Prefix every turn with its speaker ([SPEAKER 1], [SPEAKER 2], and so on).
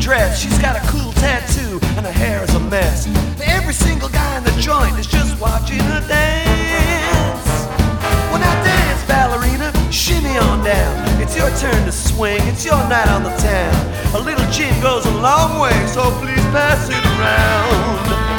[SPEAKER 1] dress. She's got a cool tattoo and her hair is a mess. Every single guy in the joint is just watching her dance. Well, now dance, ballerina, shimmy on down. It's your turn to swing, it's your night on the town. A little gin goes a long way, so please pass it around.